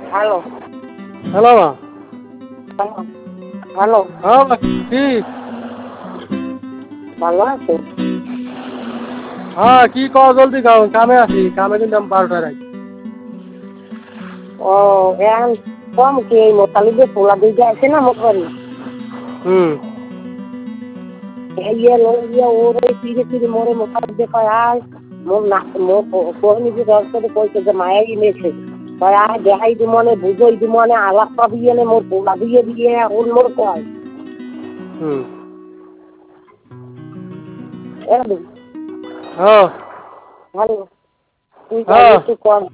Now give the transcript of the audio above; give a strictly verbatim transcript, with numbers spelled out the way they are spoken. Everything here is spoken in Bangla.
হ্যালো হ্যালো মা। হ্যালো, হ্যাঁ মা, কি? ভালো আছে? হ্যাঁ, কি কও জলদি কও, কামে আছি, কামে কিন্তু আমি বারোটায় রাখি। ও এখন কম কি এই মোতালিবে পোলা দুইটা আছে না মোট বাড়ি হুম। ইয়ে ইয়ে ওর ওই ফিরে ফিরে মোরে মোতালিবে কয় আয় মোর না মোর কোহনি যে দশ করে কইছে যে মায়াই নেছে কয় আয় দেখাই দি মনে বুঝই দি মনে আলাপ পাবি এনে মোর পোলা দিয়ে দিয়ে ওর মোর কয় হুম। এরকম হ্যাঁ। ভালো তুই কয় হ্যাঁ। একটু কর